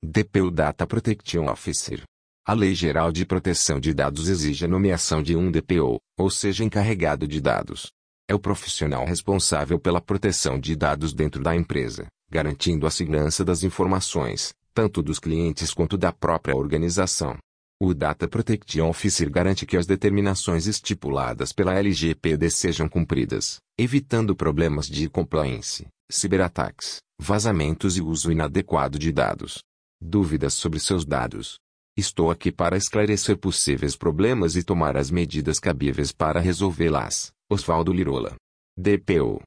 DPO Data Protection Officer. A Lei Geral de Proteção de Dados exige a nomeação de um DPO, ou seja, encarregado de dados. É o profissional responsável pela proteção de dados dentro da empresa, garantindo a segurança das informações, tanto dos clientes quanto da própria organização. O Data Protection Officer garante que as determinações estipuladas pela LGPD sejam cumpridas, evitando problemas de compliance, ciberataques, vazamentos e uso inadequado de dados. Dúvidas sobre seus dados? Estou aqui para esclarecer possíveis problemas e tomar as medidas cabíveis para resolvê-las. Osvaldo Lirola. DPO.